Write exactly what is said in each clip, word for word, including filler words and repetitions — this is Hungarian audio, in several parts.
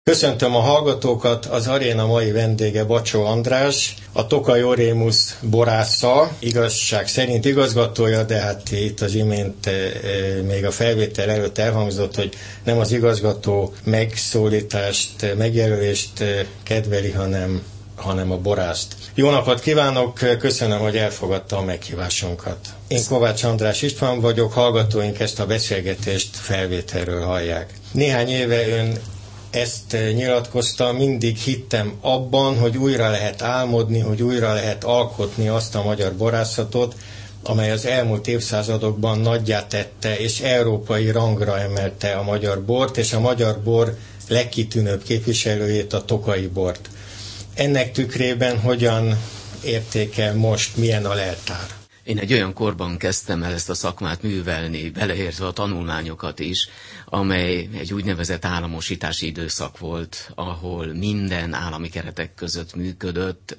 Köszöntöm a hallgatókat, az aréna mai vendége Bacsó András, a Tokaj Orémus borásza, igazság szerint igazgatója, de hát itt az imént e, e, még a felvétel előtt elhangzott, hogy nem az igazgató megszólítást, megjelölést kedveli, hanem, hanem a borászt. Jó napot kívánok, köszönöm, hogy elfogadta a meghívásunkat. Én Kovács András István vagyok, hallgatóink ezt a beszélgetést felvételről hallják. Néhány éve ön ezt nyilatkozta, mindig hittem abban, hogy újra lehet álmodni, hogy újra lehet alkotni azt a magyar borászatot, amely az elmúlt évszázadokban nagyjá tette és európai rangra emelte a magyar bort, és a magyar bor legkitűnőbb képviselőjét, a tokaji bort. Ennek tükrében hogyan értékel most, milyen a leltár? Én egy olyan korban kezdtem el ezt a szakmát művelni, beleértve a tanulmányokat is, amely egy úgynevezett államosítási időszak volt, ahol minden állami keretek között működött.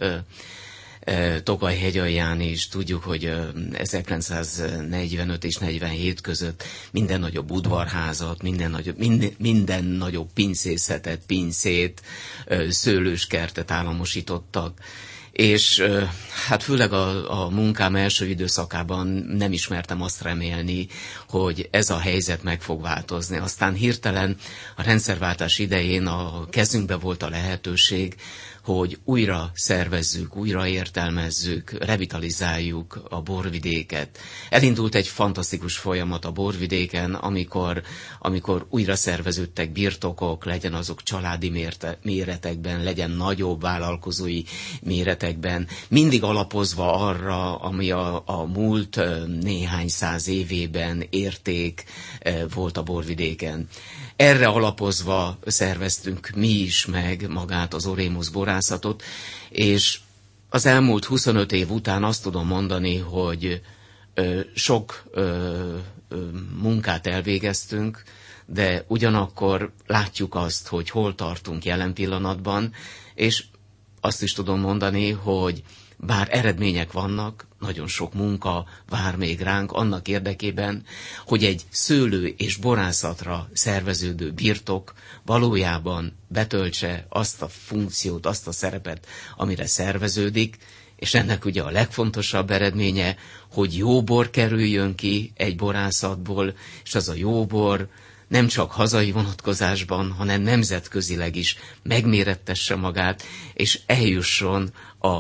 Tokaj hegyalján is tudjuk, hogy ezerkilencszáznegyvenöt és negyvenhét között minden nagyobb udvarházat, minden nagyobb, minden, minden nagyobb pincészetet, pincét, szőlőskertet államosítottak. És hát főleg a, a munkám első időszakában nem ismertem azt remélni, hogy ez a helyzet meg fog változni. Aztán hirtelen a rendszerváltás idején a kezünkbe volt a lehetőség, hogy újra szervezzük, újra értelmezzük, revitalizáljuk a borvidéket. Elindult egy fantasztikus folyamat a borvidéken, amikor, amikor újra szerveződtek birtokok, legyen azok családi mérte, méretekben, legyen nagyobb vállalkozói méretekben, mindig alapozva arra, ami a, a múlt néhány száz évében érték volt a borvidéken. Erre alapozva szerveztünk mi is meg magát az Orémus borászatot, és az elmúlt huszonöt év után azt tudom mondani, hogy ö, sok ö, ö, munkát elvégeztünk, de ugyanakkor látjuk azt, hogy hol tartunk jelen pillanatban, és azt is tudom mondani, hogy bár eredmények vannak, nagyon sok munka vár még ránk annak érdekében, hogy egy szőlő és borászatra szerveződő birtok valójában betöltse azt a funkciót, azt a szerepet, amire szerveződik, és ennek ugye a legfontosabb eredménye, hogy jó bor kerüljön ki egy borászatból, és az a jó bor nem csak hazai vonatkozásban, hanem nemzetközileg is megmérettesse magát, és eljusson a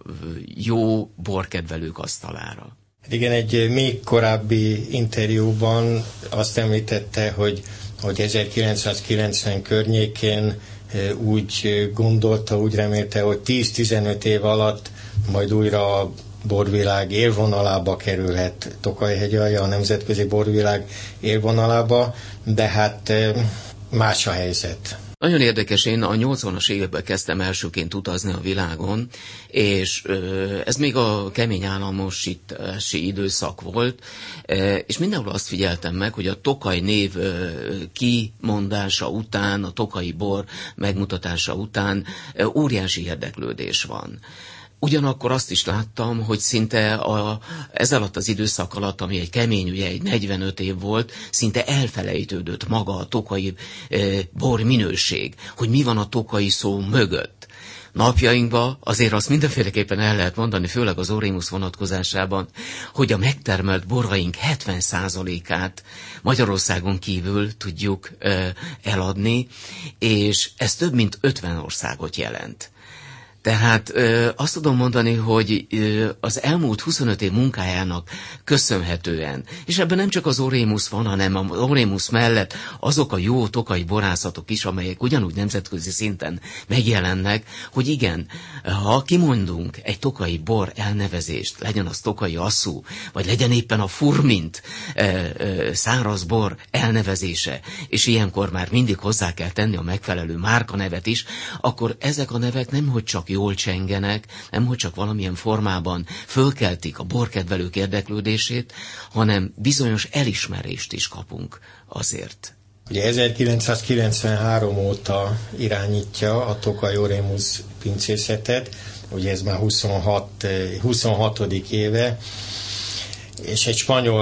jó borkedvelők asztalára. Igen, egy még korábbi interjúban azt említette, hogy, hogy ezerkilencszázkilencven környékén úgy gondolta, úgy remélte, hogy tíz-tizenöt év alatt majd újra a borvilág élvonalába kerülhet Tokaj-hegyalja, a nemzetközi borvilág élvonalába, de hát más a helyzet. Nagyon érdekes, én a nyolcvanas években kezdtem elsőként utazni a világon, és ez még a kemény államosítási időszak volt, és mindenhol azt figyeltem meg, hogy a Tokaj név kimondása után, a tokaji bor megmutatása után óriási érdeklődés van. Ugyanakkor azt is láttam, hogy szinte a, ez alatt az időszak alatt, ami egy kemény, ugye egy negyvenöt év volt, szinte elfelejtődött maga a tokai e, bor minőség, hogy mi van a tokai szó mögött. Napjainkban azért azt mindenféleképpen el lehet mondani, főleg az Orémus vonatkozásában, hogy a megtermelt boraink hetven százalékát Magyarországon kívül tudjuk e, eladni, és ez több mint ötven országot jelent. Tehát ö, azt tudom mondani, hogy ö, az elmúlt huszonöt év munkájának köszönhetően, és ebben nem csak az Orémus van, hanem az Orémus mellett azok a jó tokai borászatok is, amelyek ugyanúgy nemzetközi szinten megjelennek, hogy igen, ha kimondunk egy tokai bor elnevezést, legyen az tokai asszú, vagy legyen éppen a furmint ö, ö, száraz bor elnevezése, és ilyenkor már mindig hozzá kell tenni a megfelelő márkanevet is, akkor ezek a nevek nemhogy csak jól csengenek, nemhogy csak valamilyen formában fölkeltik a borkedvelők érdeklődését, hanem bizonyos elismerést is kapunk azért. Ugye ezerkilencszázkilencvenhárom óta irányítja a Tokaj Orémus pincészetet, ugye ez már huszonhat, huszonhatodik éve, és egy spanyol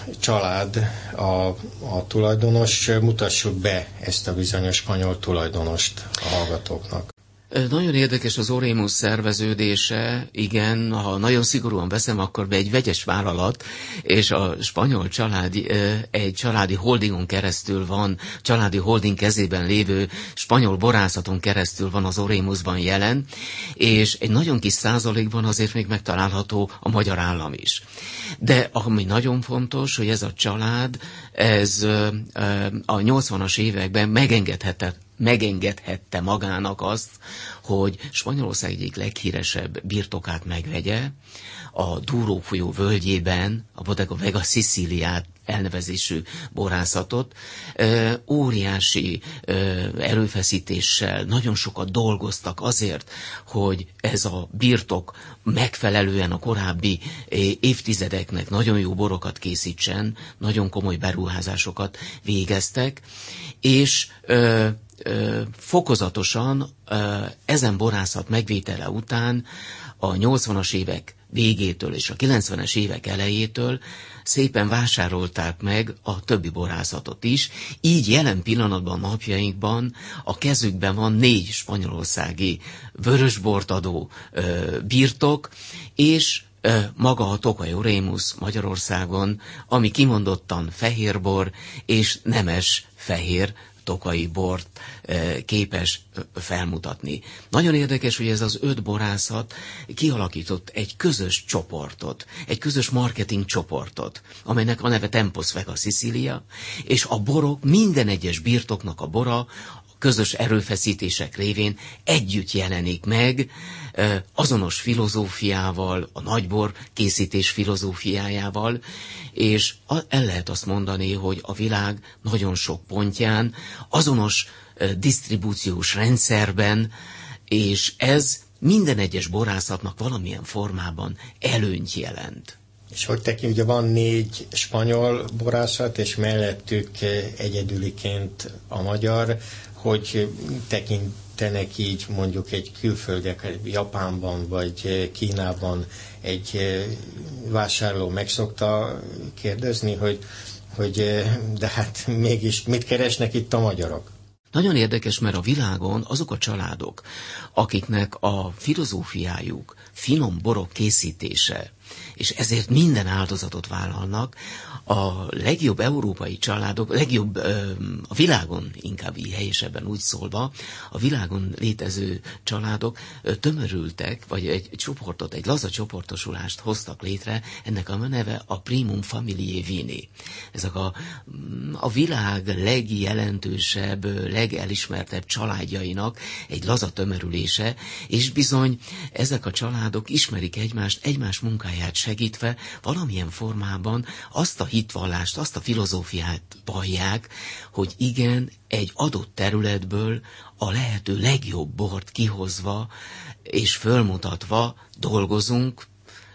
család a, a tulajdonos. Mutassuk be ezt a bizonyos spanyol tulajdonost a hallgatóknak. Nagyon érdekes az Oremus szerveződése, igen, ha nagyon szigorúan veszem, akkor be egy vegyes vállalat, és a spanyol családi, egy családi holdingon keresztül van, családi holding kezében lévő spanyol borászaton keresztül van az Oremusban jelen, és egy nagyon kis százalékban azért még megtalálható a magyar állam is. De ami nagyon fontos, hogy ez a család, ez a nyolcvanas években megengedhetett megengedhette magának azt, hogy Spanyolország egyik leghíresebb birtokát megvegye, a Douro folyó völgyében, a Bodega Vega Siciliát elnevezésű borászatot, óriási erőfeszítéssel nagyon sokat dolgoztak azért, hogy ez a birtok megfelelően a korábbi évtizedeknek nagyon jó borokat készítsen, nagyon komoly beruházásokat végeztek, és fokozatosan ezen borászat megvétele után a nyolcvanas évek végétől és a kilencvenes évek elejétől szépen vásárolták meg a többi borászatot is, így jelen pillanatban napjainkban a kezükben van négy spanyolországi vörösbort adó birtok, és maga a Tokaji Oremus Magyarországon, ami kimondottan fehérbor és nemes fehér tokaji bort képes felmutatni. Nagyon érdekes, hogy ez az öt borászat kialakított egy közös csoportot, egy közös marketing csoportot, amelynek a neve Tempos Vega Sicilia, és a borok, minden egyes birtoknak a bora közös erőfeszítések révén együtt jelenik meg, azonos filozófiával, a nagybor készítés filozófiájával, és el lehet azt mondani, hogy a világ nagyon sok pontján, azonos disztribúciós rendszerben, és ez minden egyes borászatnak valamilyen formában előnyt jelent. És hogy tekint, ugye van négy spanyol borászat, és mellettük egyedüliként a magyar, hogy tekintenek így mondjuk egy külföldek, Japánban vagy Kínában egy vásárló meg szokta kérdezni, hogy, hogy de hát mégis mit keresnek itt a magyarok? Nagyon érdekes, mert a világon azok a családok, akiknek a filozófiájuk finom borok készítése, és ezért minden áldozatot vállalnak, a legjobb európai családok, legjobb a világon, inkább így helyesebben úgy szólva, a világon létező családok tömörültek, vagy egy csoportot, egy laza csoportosulást hoztak létre, ennek a neve a Primum Familiae Vini. Ezek a, a világ legjelentősebb, legelismertebb családjainak egy laza tömörülése, és bizony ezek a családok ismerik egymást, egymás munkáját segítve, valamilyen formában azt a hitvallást, azt a filozófiát vallják, hogy igen, egy adott területből a lehető legjobb bort kihozva és fölmutatva dolgozunk,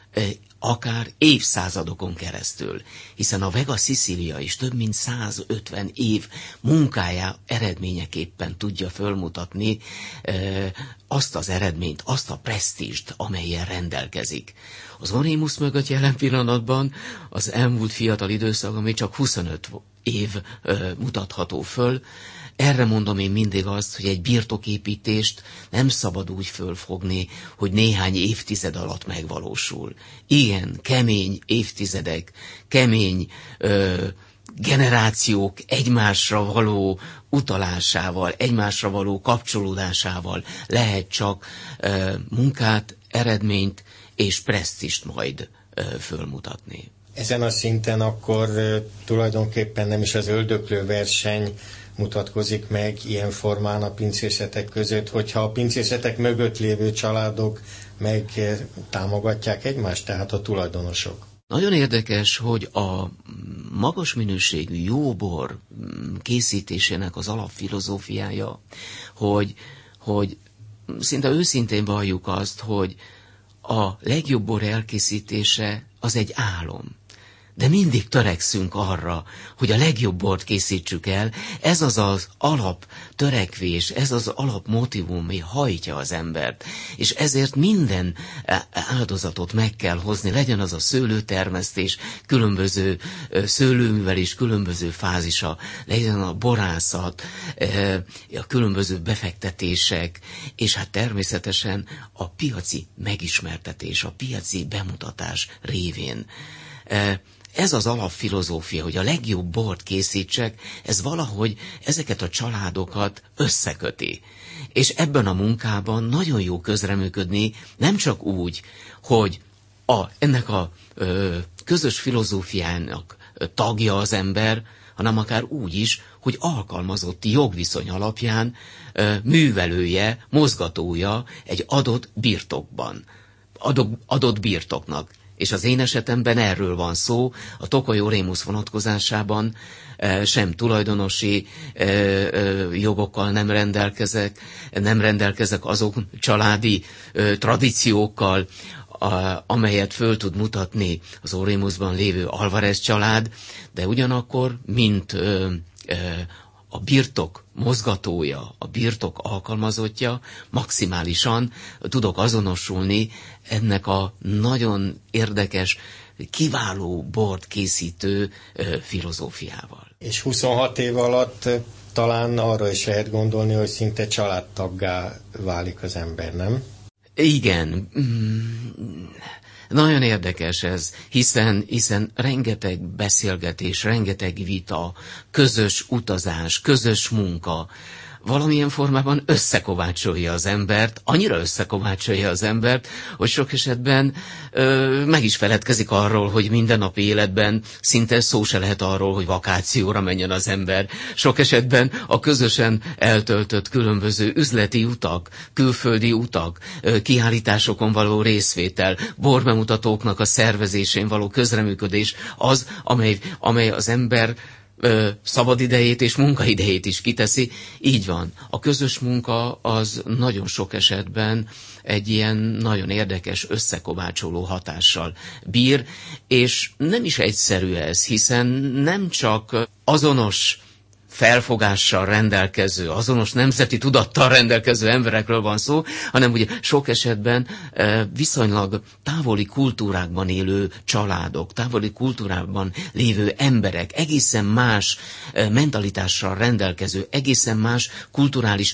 akár évszázadokon keresztül, hiszen a Vega Sicilia is több mint százötven év munkája eredményeképpen tudja fölmutatni e, azt az eredményt, azt a presztízst, amellyel rendelkezik. Az Oremus mögött jelen pillanatban az elmúlt fiatal időszak, ami csak huszonöt év e, mutatható föl. Erre mondom én mindig azt, hogy egy birtoképítést nem szabad úgy fölfogni, hogy néhány évtized alatt megvalósul. Igen, kemény évtizedek, kemény ö, generációk egymásra való utalásával, egymásra való kapcsolódásával lehet csak ö, munkát, eredményt és presztízst majd ö, fölmutatni. Ezen a szinten akkor ö, tulajdonképpen nem is az öldöklő verseny mutatkozik meg ilyen formán a pincészetek között, hogyha a pincészetek mögött lévő családok meg támogatják egymást, tehát a tulajdonosok. Nagyon érdekes, hogy a magas minőségű jó bor készítésének az alapfilozófiája, hogy, hogy szinte őszintén valljuk azt, hogy a legjobb bor elkészítése az egy álom. de mindig törekszünk arra, hogy a legjobb bort készítsük el. Ez az az alap törekvés, ez az alap motivum, ami hajtja az embert. És ezért minden áldozatot meg kell hozni, legyen az a szőlőtermesztés, különböző szőlőművelés, különböző fázisa, legyen a borászat, a különböző befektetések, és hát természetesen a piaci megismertetés, a piaci bemutatás révén. Ez az alapfilozófia, hogy a legjobb bort készítsek, ez valahogy ezeket a családokat összeköti. És ebben a munkában nagyon jó közreműködni, nem csak úgy, hogy a, ennek a ö, közös filozófiának tagja az ember, hanem akár úgy is, hogy alkalmazotti jogviszony alapján ö, művelője, mozgatója egy adott birtokban, adott, adott birtoknak. És az én esetemben erről van szó, a Tokaji Orémus vonatkozásában sem tulajdonosi jogokkal nem rendelkezek, nem rendelkezek azok családi tradíciókkal, amelyet föl tud mutatni az Orémusban lévő Alvarez család, de ugyanakkor, mint a birtok mozgatója, a birtok alkalmazottja, maximálisan tudok azonosulni ennek a nagyon érdekes, kiváló bort készítő filozófiával. És huszonhat év alatt talán arra is lehet gondolni, hogy szinte családtaggá válik az ember, nem? Igen. Nagyon érdekes ez, hiszen, hiszen rengeteg beszélgetés, rengeteg vita, közös utazás, közös munka valamilyen formában összekovácsolja az embert, annyira összekovácsolja az embert, hogy sok esetben ö, meg is feledkezik arról, hogy mindennapi életben szinte szó se lehet arról, hogy vakációra menjen az ember. Sok esetben a közösen eltöltött különböző üzleti utak, külföldi utak, ö, kiállításokon való részvétel, borbemutatóknak a szervezésén való közreműködés az, amely, amely az ember Ö, szabadidejét és munkaidejét is kiteszi. Így van. A közös munka az nagyon sok esetben egy ilyen nagyon érdekes, összekovácsoló hatással bír, és nem is egyszerű ez, hiszen nem csak azonos felfogással rendelkező, azonos nemzeti tudattal rendelkező emberekről van szó, hanem ugye sok esetben viszonylag távoli kultúrákban élő családok, távoli kultúrákban lévő emberek, egészen más mentalitással rendelkező, egészen más kulturális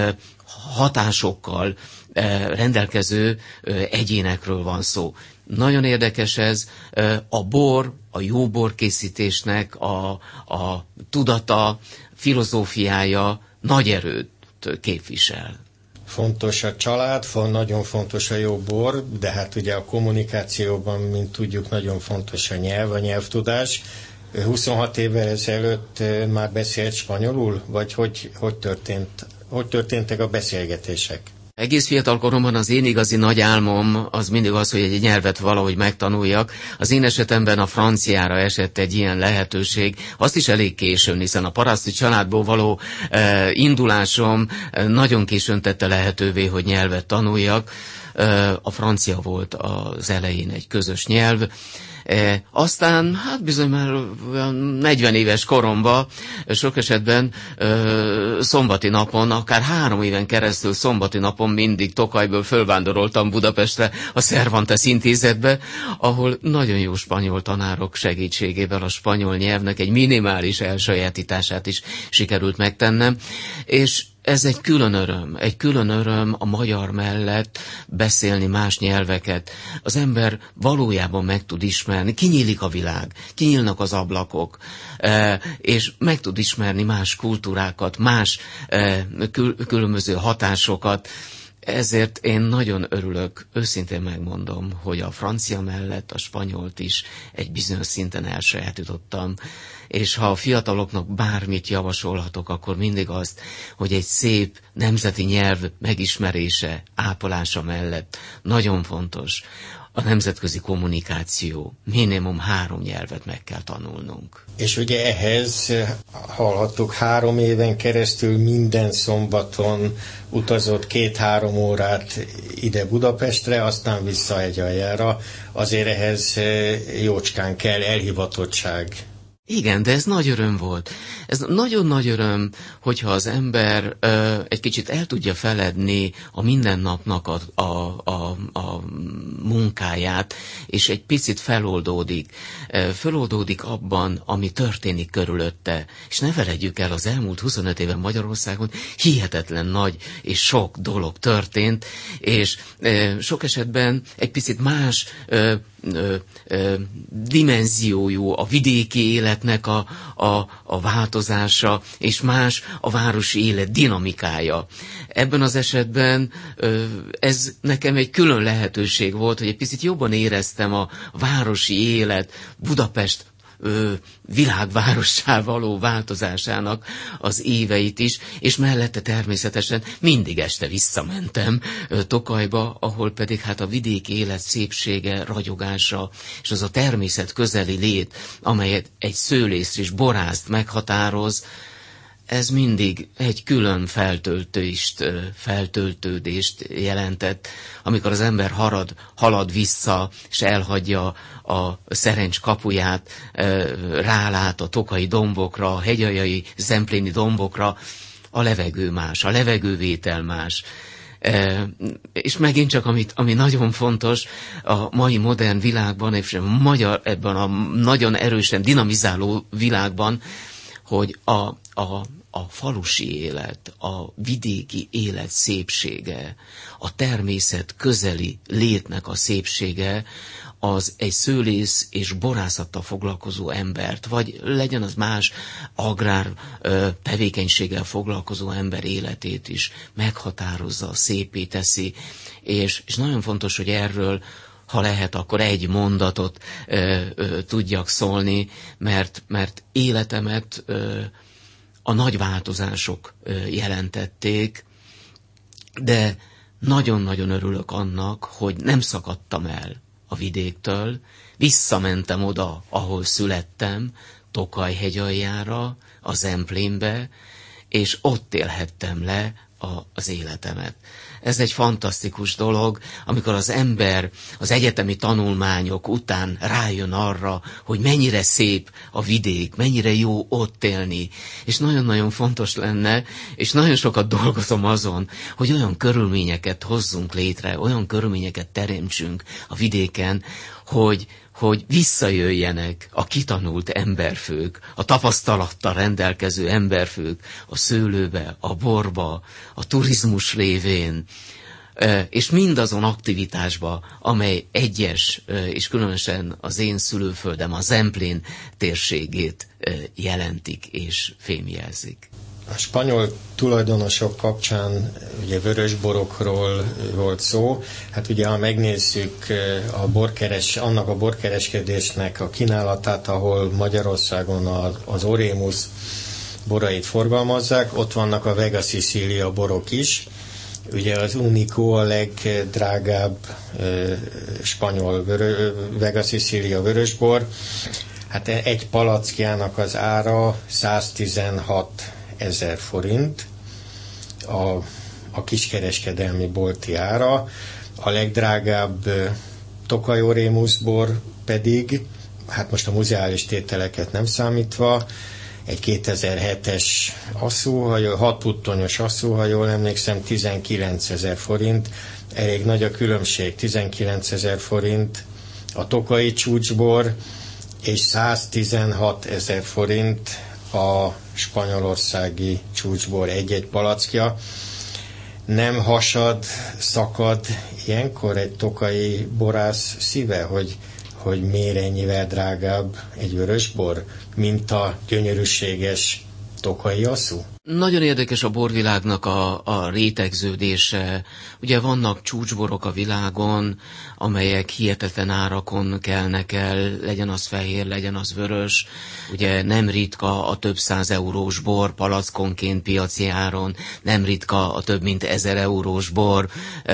hatásokkal rendelkező egyénekről van szó. Nagyon érdekes ez, a bor, a jó borkészítésnek a, a tudata, filozófiája nagy erőt képvisel. Fontos a család, nagyon fontos a jó bor, de hát ugye a kommunikációban, mint tudjuk, nagyon fontos a nyelv, a nyelvtudás. huszonhat évvel ezelőtt már beszélt spanyolul, vagy hogy, hogy, történt, hogy történtek a beszélgetések? Egész fiatal koromban az én igazi nagy álmom az mindig az, hogy egy nyelvet valahogy megtanuljak. Az én esetemben a franciára esett egy ilyen lehetőség, azt is elég későn, hiszen a paraszti családból való e, indulásom e, nagyon későn tette lehetővé, hogy nyelvet tanuljak. E, a francia volt az elején egy közös nyelv. E, aztán, hát bizony már negyven éves koromban, sok esetben e, szombati napon, akár három éven keresztül szombati napon mindig Tokajból fölvándoroltam Budapestre a Cervantes intézetbe, ahol nagyon jó spanyol tanárok segítségével a spanyol nyelvnek egy minimális elsajátítását is sikerült megtennem, és ez egy külön öröm, egy külön öröm a magyar mellett beszélni más nyelveket. Az ember valójában meg tud ismerni, kinyílik a világ, kinyílnak az ablakok, és meg tud ismerni más kultúrákat, más kül- különböző hatásokat. Ezért én nagyon örülök, őszintén megmondom, hogy a francia mellett a spanyolt is egy bizonyos szinten elsajátítottam, és ha a fiataloknak bármit javasolhatok, akkor mindig azt, hogy egy szép nemzeti nyelv megismerése, ápolása mellett nagyon fontos a nemzetközi kommunikáció. Minimum három nyelvet meg kell tanulnunk. És ugye ehhez hallhattuk, három éven keresztül minden szombaton utazott két-három órát ide Budapestre, aztán vissza Hegyaljára. Azért ehhez jócskán kell elhivatottság. Igen, de ez nagy öröm volt. Ez nagyon nagy öröm, hogyha az ember ö, egy kicsit el tudja feledni a mindennapnak a, a, a, a munkáját, és egy picit feloldódik. Feloldódik abban, ami történik körülötte. És ne felejtjük el, az elmúlt huszonöt éven Magyarországon hihetetlen nagy és sok dolog történt, és ö, sok esetben egy picit más ö, Ö, ö, dimenziójú a vidéki életnek a, a, a változása, és más a városi élet dinamikája. Ebben az esetben ö, ez nekem egy külön lehetőség volt, hogy egy picit jobban éreztem a városi élet, Budapest ö, világvárossá való változásának az éveit is, és mellette természetesen mindig este visszamentem ö, Tokajba, ahol pedig hát a vidéki élet szépsége, ragyogása, és az a természet közeli lét, amelyet egy szőlész és borászt meghatároz, ez mindig egy külön feltöltőist, feltöltődést jelentett, amikor az ember harad, halad vissza, és elhagyja a Szerencs kapuját, rálát a tokai dombokra, a hegyaljai, zempléni dombokra, a levegő más, a levegővétel más. E, és megint csak, amit, ami nagyon fontos a mai modern világban, és a magyar, ebben a nagyon erősen dinamizáló világban, hogy a, a, a falusi élet, a vidéki élet szépsége, a természet közeli létnek a szépsége, az egy szőlész és borászattal foglalkozó embert, vagy legyen az más agrár ö, tevékenységgel foglalkozó ember életét is meghatározza, szépé teszi, és, és nagyon fontos, hogy erről, ha lehet, akkor egy mondatot ö, ö, tudjak szólni, mert, mert életemet ö, a nagy változások ö, jelentették, de nagyon-nagyon örülök annak, hogy nem szakadtam el a vidéktől, visszamentem oda, ahol születtem, Tokaj-hegyaljára, a Zemplénbe, és ott élhettem le a, az életemet. Ez egy fantasztikus dolog, amikor az ember az egyetemi tanulmányok után rájön arra, hogy mennyire szép a vidék, mennyire jó ott élni, és nagyon-nagyon fontos lenne, és nagyon sokat dolgozom azon, hogy olyan körülményeket hozzunk létre, olyan körülményeket teremtsünk a vidéken, hogy, hogy visszajöjjenek a kitanult emberfők, a tapasztalattal rendelkező emberfők a szőlőbe, a borba, a turizmus révén, és mindazon aktivitásba, amely egyes, és különösen az én szülőföldem, a Zemplén térségét jelentik és fémjelzik. A spanyol tulajdonosok kapcsán ugye vörösborokról volt szó. Hát ugye, ha megnézzük a borkeres, annak a borkereskedésnek a kínálatát, ahol Magyarországon az Oremus borait forgalmazzák, ott vannak a Vega Sicilia borok is. Ugye az Unico a legdrágább eh, spanyol vörö, Vega Sicilia vörösbor. Hát egy palackjának az ára száztizenhat ezer forint, a, a kiskereskedelmi bolti ára. A legdrágább eh, Tokaj Oremus bor pedig, hát most a muzeális tételeket nem számítva, egy kétezer-hetes asszóhajó, hat puttonyos asszó, ha jól emlékszem, tizenkilenc ezer forint. Elég nagy a különbség, tizenkilenc ezer forint a tokai csúcsbor, és száztizenhat ezer forint a spanyolországi csúcsbor egy-egy palackja. Nem hasad, szakad ilyenkor egy tokai borász szíve, hogy hogy miért ennyivel drágább egy vörösbor, mint a gyönyörűséges tokai asszú? Nagyon érdekes a borvilágnak a, a rétegződése. Ugye vannak csúcsborok a világon, amelyek hihetetlen árakon kelnek el, legyen az fehér, legyen az vörös. Ugye nem ritka a több száz eurós bor palackonként piaci áron, nem ritka a több mint ezer eurós bor,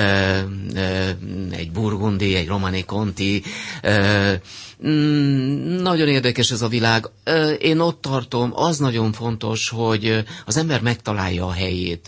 egy burgundi, egy Romanée Conti. Nagyon érdekes ez a világ. Én ott tartom, az nagyon fontos, hogy az ember megtalálja a helyét.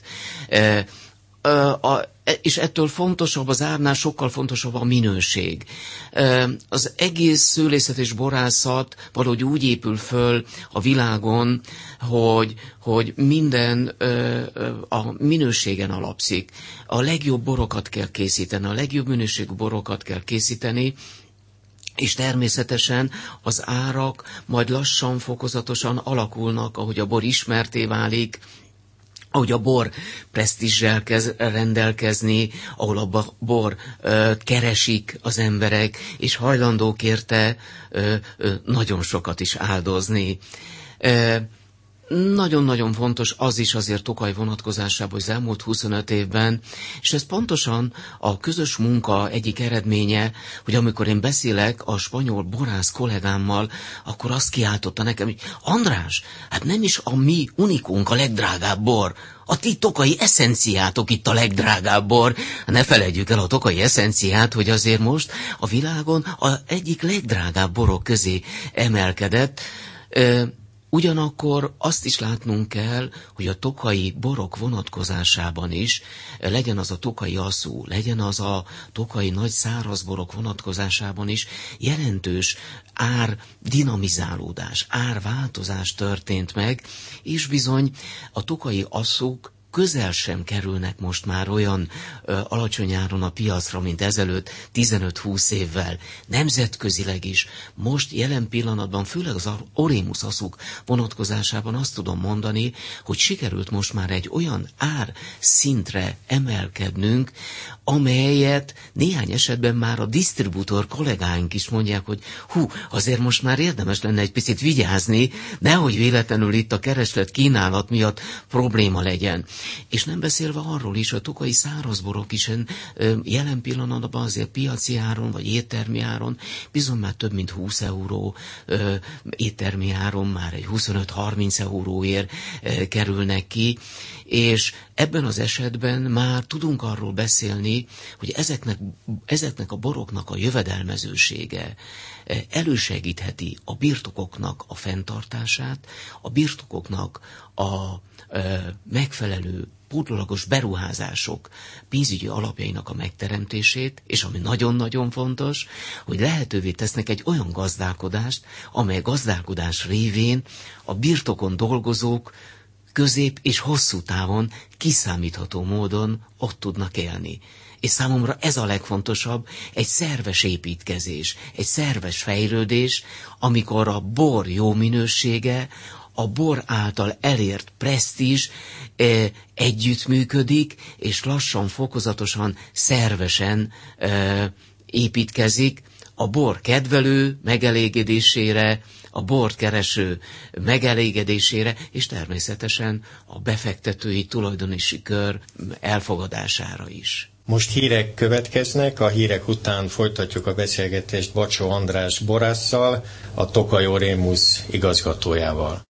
És ettől fontosabb, az árnál sokkal fontosabb a minőség. Az egész szőlészet és borászat valahogy úgy épül föl a világon, hogy, hogy minden a minőségen alapszik. A legjobb borokat kell készíteni, a legjobb minőségű borokat kell készíteni, és természetesen az árak majd lassan, fokozatosan alakulnak, ahogy a bor ismerté válik, ahogy a bor presztízsel kezd rendelkezni, ahol a bor ö, keresik az emberek, és hajlandók érte ö, ö, nagyon sokat is áldozni. Ö, Nagyon-nagyon fontos az is azért Tokaj vonatkozásában, hogy az elmúlt huszonöt évben, és ez pontosan a közös munka egyik eredménye, hogy amikor én beszélek a spanyol borász kollégámmal, akkor azt kiáltotta nekem, hogy András, hát nem is a mi unikunk a legdrágább bor, a ti tokai eszenciátok itt a legdrágább bor. Ne felejtjük el a tokai eszenciát, hogy azért most a világon az egyik legdrágább borok közé emelkedett. Ugyanakkor azt is látnunk kell, hogy a tokai borok vonatkozásában is, legyen az a tokai asszú, legyen az a tokai nagy szárazborok vonatkozásában is jelentős ár dinamizálódás, árváltozás történt meg, és bizony a tokai asszúk közel sem kerülnek most már olyan ö, alacsony áron a piacra, mint ezelőtt tizenöt-húsz évvel. Nemzetközileg is. Most jelen pillanatban, főleg az Orémus asszúk vonatkozásában azt tudom mondani, hogy sikerült most már egy olyan ár szintre emelkednünk, amelyet néhány esetben már a disztribútor kollégáink is mondják, hogy hú, azért most már érdemes lenne egy picit vigyázni, nehogy véletlenül itt a kereslet kínálat miatt probléma legyen. És nem beszélve arról is, hogy a tokai szárazborok is jelen pillanatban azért piaci áron, vagy éttermi áron bizony már több mint húsz euró, éttermi áron már egy huszonöt-harminc euróért kerülnek ki, és ebben az esetben már tudunk arról beszélni, hogy ezeknek, ezeknek a boroknak a jövedelmezősége elősegítheti a birtokoknak a fenntartását, a birtokoknak a megfelelő pótlólagos beruházások pénzügyi alapjainak a megteremtését, és ami nagyon-nagyon fontos, hogy lehetővé tesznek egy olyan gazdálkodást, amely gazdálkodás révén a birtokon dolgozók közép és hosszú távon kiszámítható módon ott tudnak élni. És számomra ez a legfontosabb, egy szerves építkezés, egy szerves fejlődés, amikor a bor jó minősége, a bor által elért presztízs e, együttműködik, és lassan, fokozatosan, szervesen e, építkezik a bor kedvelő megelégedésére, a bort kereső megelégedésére, és természetesen a befektetői tulajdonosi kör elfogadására is. Most hírek következnek, a hírek után folytatjuk a beszélgetést Bacsó András borásszal, a Tokaj Orémus igazgatójával.